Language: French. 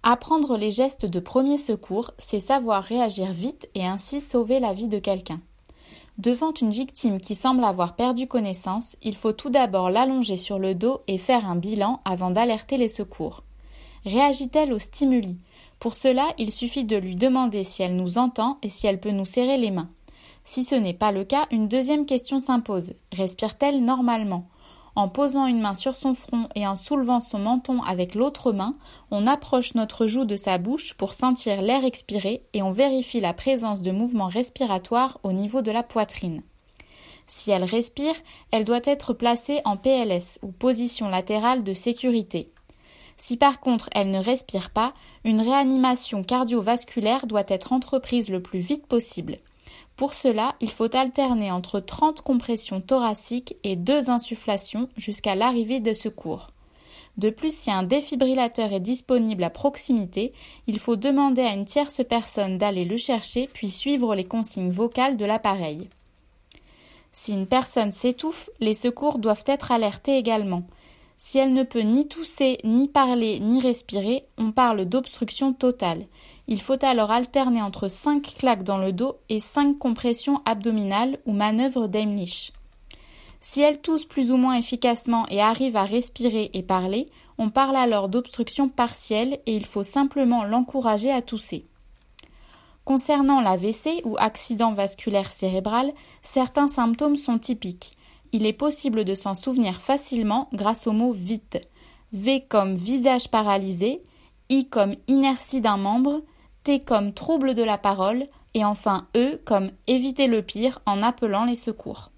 Apprendre les gestes de premier secours, c'est savoir réagir vite et ainsi sauver la vie de quelqu'un. Devant une victime qui semble avoir perdu connaissance, il faut tout d'abord l'allonger sur le dos et faire un bilan avant d'alerter les secours. Réagit-elle aux stimuli ? Pour cela, il suffit de lui demander si elle nous entend et si elle peut nous serrer les mains. Si ce n'est pas le cas, une deuxième question s'impose. Respire-t-elle normalement ? En posant une main sur son front et en soulevant son menton avec l'autre main, on approche notre joue de sa bouche pour sentir l'air expiré et on vérifie la présence de mouvements respiratoires au niveau de la poitrine. Si elle respire, elle doit être placée en PLS ou position latérale de sécurité. Si par contre elle ne respire pas, une réanimation cardiovasculaire doit être entreprise le plus vite possible. Pour cela, il faut alterner entre 30 compressions thoraciques et 2 insufflations jusqu'à l'arrivée des secours. De plus, si un défibrillateur est disponible à proximité, il faut demander à une tierce personne d'aller le chercher puis suivre les consignes vocales de l'appareil. Si une personne s'étouffe, les secours doivent être alertés également. Si elle ne peut ni tousser, ni parler, ni respirer, on parle d'obstruction totale. Il faut alors alterner entre 5 claques dans le dos et 5 compressions abdominales ou manœuvre d'Heimlich. Si elle tousse plus ou moins efficacement et arrive à respirer et parler, on parle alors d'obstruction partielle et il faut simplement l'encourager à tousser. Concernant l'AVC ou accident vasculaire cérébral, certains symptômes sont typiques. Il est possible de s'en souvenir facilement grâce au mot « vite ». V comme visage paralysé, I comme inertie d'un membre, T comme trouble de la parole et enfin E comme éviter le pire en appelant les secours.